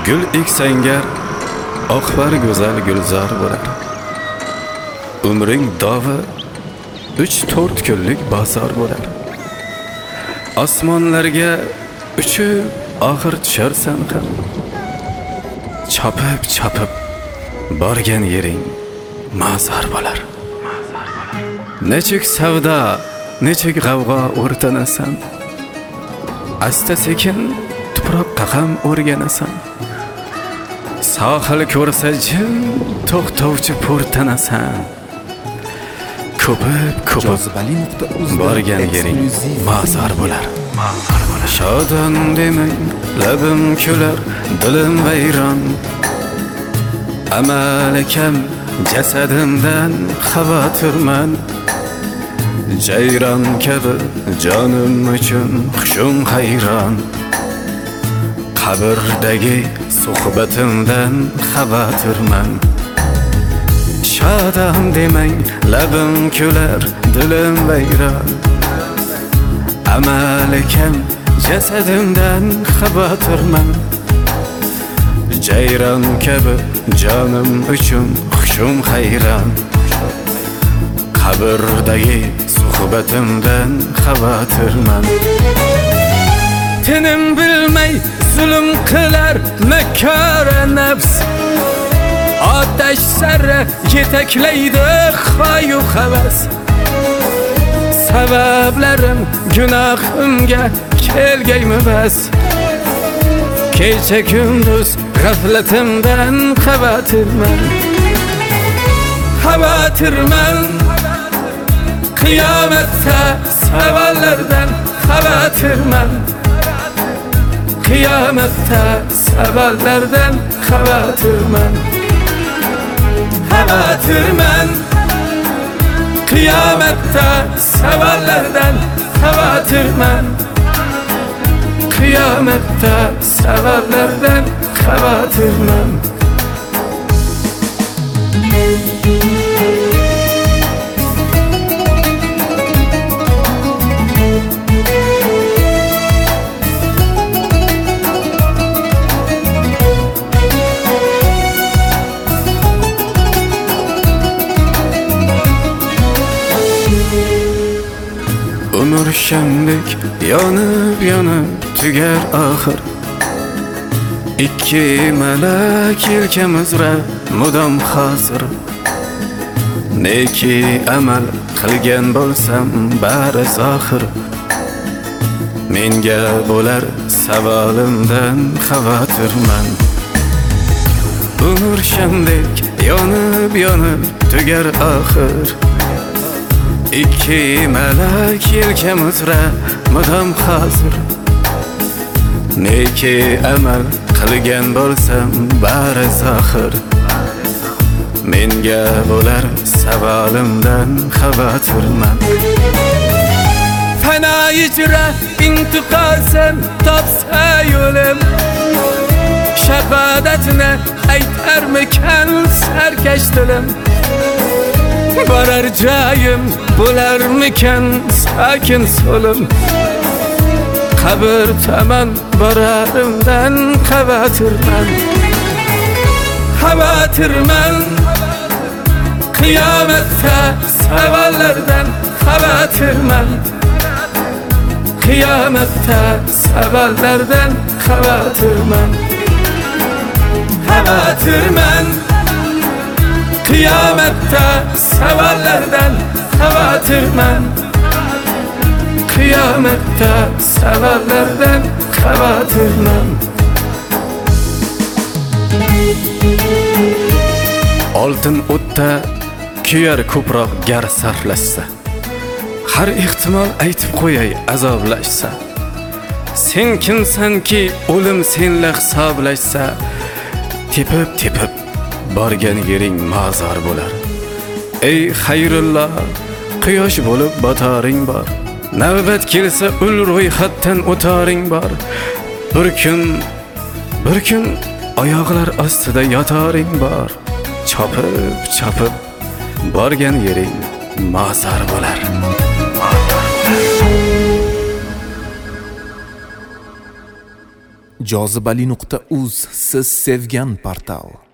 Gül eksangar oqbar go'zal gulzor bo'lar. Umring davi 3-4 kunlik bozor bo'lar. Osmonlarga uchib og'ir tusharsan ham. Chopib borgan yering mazor bo'lar. Nechuk savdo, nechuk g'avg'o o'rtanasan. Asta sekin tuproqqa ham o'rganasan. Sohil ko'rsa jim to'xtovchi po'rtanasan. Ko'pib borgan yering mazor bo'lar. Shodon demang, labim kular, dilim vayron. Amalakam jasadimdan xavotirman. Jayron kabi jonim uchun xushum hayron. Qabrdagi suhbatimdan xavotirman. Shodon demang, labim kular, dilim vayron. Amalakam jasadimdan xavotirman. Jayron kabi jonim uchun xushum hayron. Qabrdagi suhbatimdan xavotirman. Tinim bilmay zulm qilar makara nafs. Otash sari yetaklaydi xoyu havas. Sabablarim gunohimga kelgaymi bas. Kecha kunduz g'aflatimdan xavotirman. Qiyomatda savollardan xavotirman. Qiyomatda savollardan xavotirman. Qiyomatda savollardan xavotirman. Qiyomatda savollardan xavotirman. Umr shamdek yonib tugar oxir. Ikki malak yelkamizra mudom hozir. Neki amal qilgan bo'lsam bari zohir. Menga bo'lar savolimdan xavotirman. Umr shamdek yonib tugar oxir. Ikki malak yelkamizra mudom hozir. Neki amal qilgan bo'lsam bari zohir. Menga bo'lar savolimdan xavotirman. Fana ijra intiqosan topsa yo'lim. Shahodatni aytarmikan sarkash dilim. Borar joyim bo'larmikan sakin so'lim. Qabr tomon borarimdan xavotirman. Qiyomatda savollardan xavotirman. Qiyomatda savollardan xavotirman. Qiyomatda savollardan xavotirman. Qiyomatda savollardan xavotirman. Oltin o'tda kuyar ko'proq gar sarflashsa. Har ehtimol aytib qo'yay azoblashsa. Sen kimsanki o'lim senla hisoblashsa. Tepib borgan yering mazor bo'lar. Ey xayrulloh, quyosh bo'lib botaring bor. Navbat kelsa ul ro'yxatdan o'taring bor. Bir kun oyoqlar ostida yotaring bor. Chopib borgan yering mazor bo'lar. Jozibali.uz siz sevgan portal.